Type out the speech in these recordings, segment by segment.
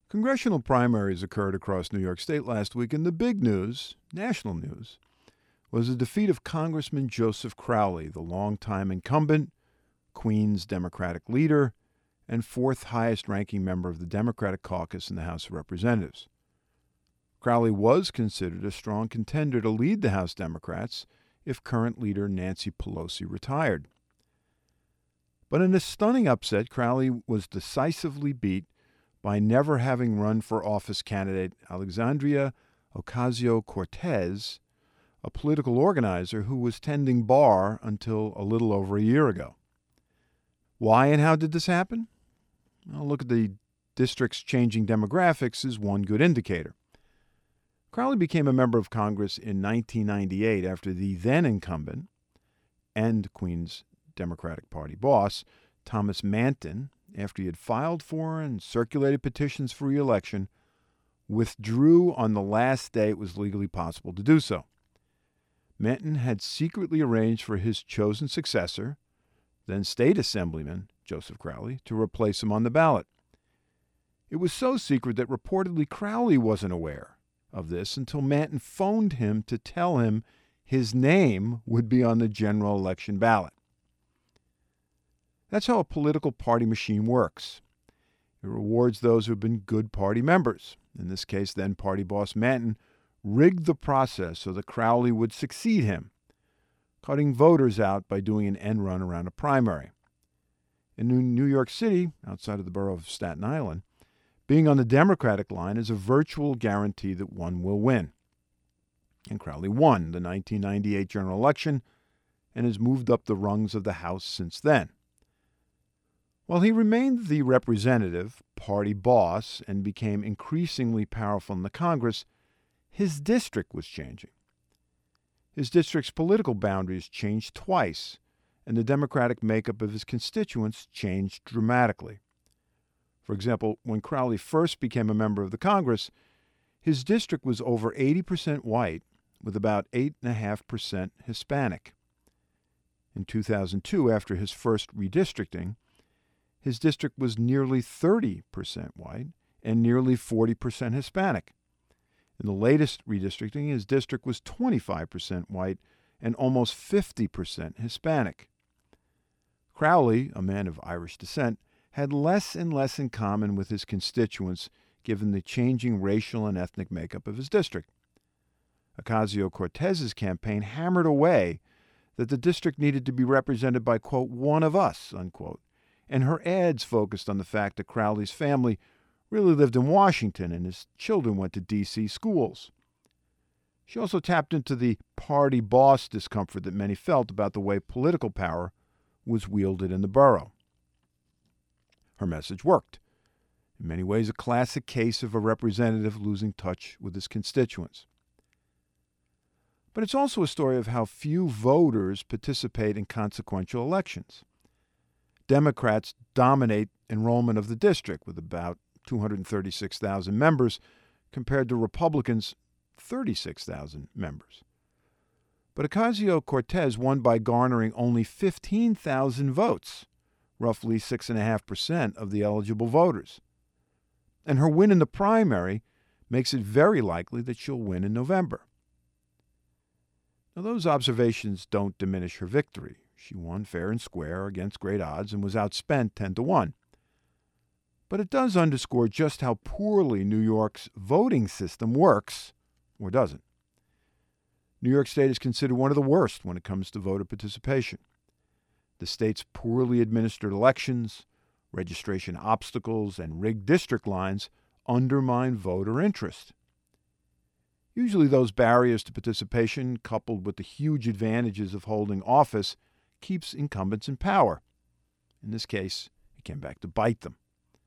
Congressional primaries occurred across New York State last week, and the big news, national news, was the defeat of Congressman Joseph Crowley, the longtime incumbent, Queens Democratic leader, and fourth highest-ranking member of the Democratic caucus in the House of Representatives. Crowley was considered a strong contender to lead the House Democrats if current leader Nancy Pelosi retired. But in a stunning upset, Crowley was decisively beat by never having run for office candidate Alexandria Ocasio-Cortez, a political organizer who was tending bar until a little over a year ago. Why and how did this happen? Well, look at the district's changing demographics is one good indicator. Crowley became a member of Congress in 1998 after the then incumbent and Queens Democratic Party boss, Thomas Manton, after he had filed for and circulated petitions for re-election, withdrew on the last day it was legally possible to do so. Manton had secretly arranged for his chosen successor, then State Assemblyman Joseph Crowley, to replace him on the ballot. It was so secret that reportedly Crowley wasn't aware of this until Manton phoned him to tell him his name would be on the general election ballot. That's how a political party machine works. It rewards those who have been good party members. In this case, then party boss Manton rigged the process so that Crowley would succeed him, cutting voters out by doing an end run around a primary. In New York City, outside of the borough of Staten Island, being on the Democratic line is a virtual guarantee that one will win. And Crowley won the 1998 general election and has moved up the rungs of the House since then. While he remained the representative, party boss, and became increasingly powerful in the Congress, his district was changing. His district's political boundaries changed twice, and the Democratic makeup of his constituents changed dramatically. For example, when Crowley first became a member of the Congress, his district was over 80% white, with about 8.5% Hispanic. In 2002, after his first redistricting, his district was nearly 30% white and nearly 40% Hispanic. In the latest redistricting, his district was 25% white and almost 50% Hispanic. Crowley, a man of Irish descent, had less and less in common with his constituents given the changing racial and ethnic makeup of his district. Ocasio-Cortez's campaign hammered away that the district needed to be represented by, quote, one of us, unquote, and her ads focused on the fact that Crowley's family really lived in Washington and his children went to D.C. schools. She also tapped into the party boss discomfort that many felt about the way political power was wielded in the borough. Her message worked. In many ways, a classic case of a representative losing touch with his constituents. But it's also a story of how few voters participate in consequential elections. Democrats dominate enrollment of the district with about 236,000 members compared to Republicans' 36,000 members. But Ocasio-Cortez won by garnering only 15,000 votes, roughly 6.5% of the eligible voters. And her win in the primary makes it very likely that she'll win in November. Now, those observations don't diminish her victory. She won fair and square against great odds and was outspent 10-1. But it does underscore just how poorly New York's voting system works, or doesn't. New York State is considered one of the worst when it comes to voter participation. The state's poorly administered elections, registration obstacles, and rigged district lines undermine voter interest. Usually those barriers to participation, coupled with the huge advantages of holding office, keeps incumbents in power. In this case, it came back to bite them.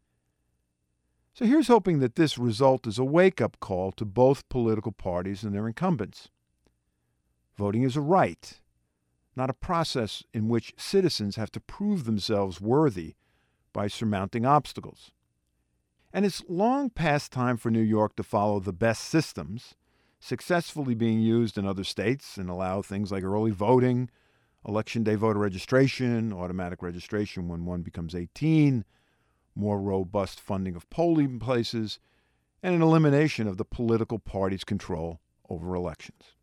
So here's hoping that this result is a wake-up call to both political parties and their incumbents. Voting is a right, not a process in which citizens have to prove themselves worthy by surmounting obstacles. And it's long past time for New York to follow the best systems, successfully being used in other states, and allow things like early voting, election day voter registration, automatic registration when one becomes 18, more robust funding of polling places, and an elimination of the political party's control over elections.